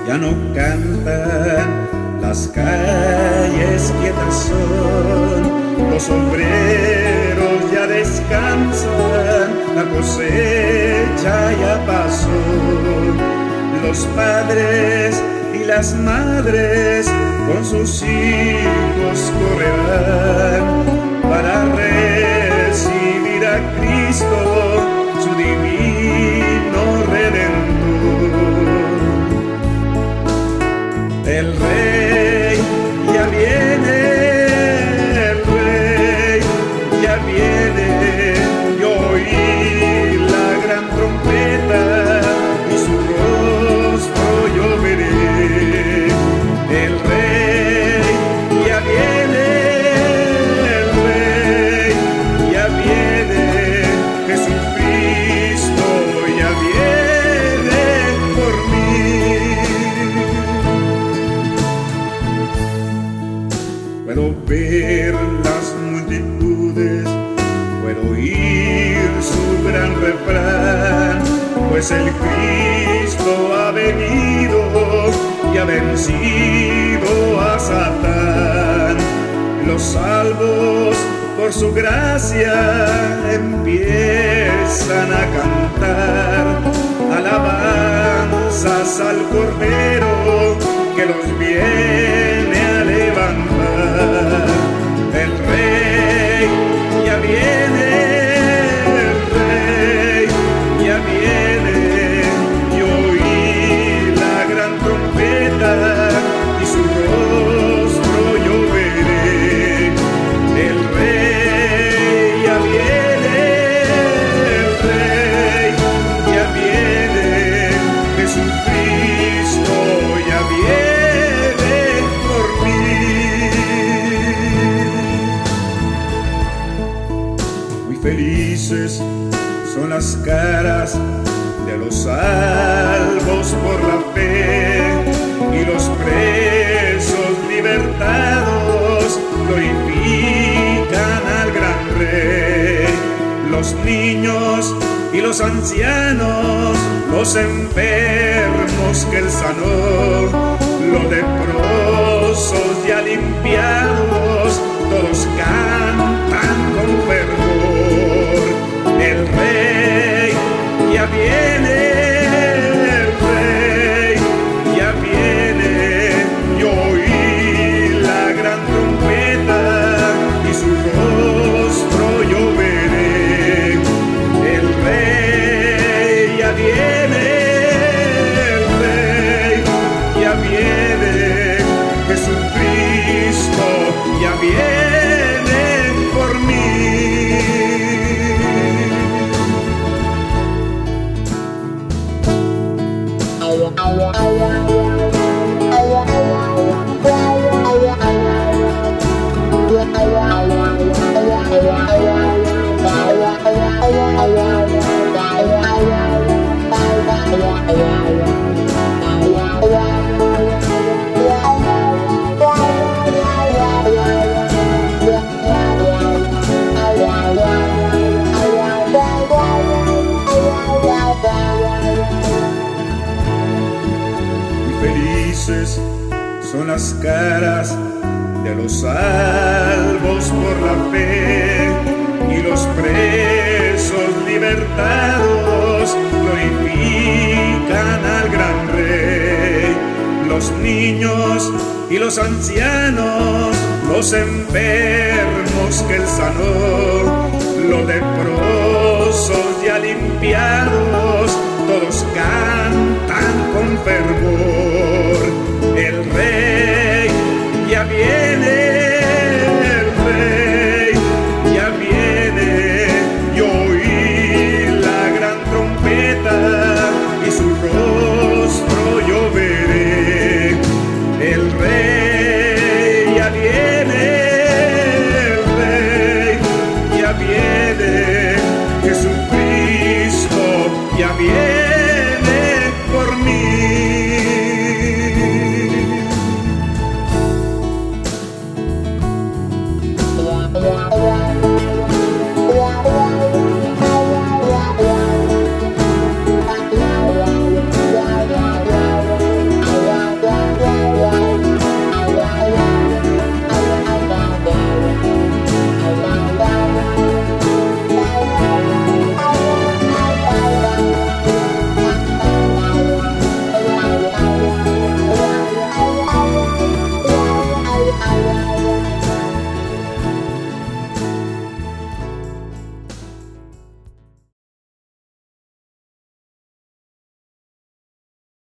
ya no cantan, las calles quietas son, los obreros ya descansan, la cosecha ya pasó, los padres y las madres con sus hijos correrán para recibir a Cristo, su divino Redentor. El Rey ya viene, el Rey ya viene, y oí la gran trompeta y su rostro yo veré. El Rey ya viene, el Rey ya viene, Jesucristo ya viene por mí. Puedo ver las multitudes, puedo oír su gran refrán, pues el Cristo ha venido y ha vencido a Satán. Los salvos por su gracia empiezan a cantar alabanzas al Cordero que los viene a levantar. El Rey ya viene, el Rey ya viene, y oí la gran trompeta y su rostro yo veré. El Rey ya viene, el Rey ya viene, Jesucristo ya viene por mí. Muy felices son las caras de los salvos por la fe, y los presos libertados glorifican al gran Rey. Los niños y los ancianos, los enfermos que él sanó, los leprosos ya limpiados, todos cantan con fervor. El Rey ya viene, el Rey ya viene, y oí la gran trompeta y su rostro yo veré. El Rey ya viene, el Rey ya viene, Jesucristo ya viene por mí. Felices son las caras de los salvos por la fe, y los presos libertados glorifican al gran Rey. Los niños y los ancianos, los enfermos que él sanó,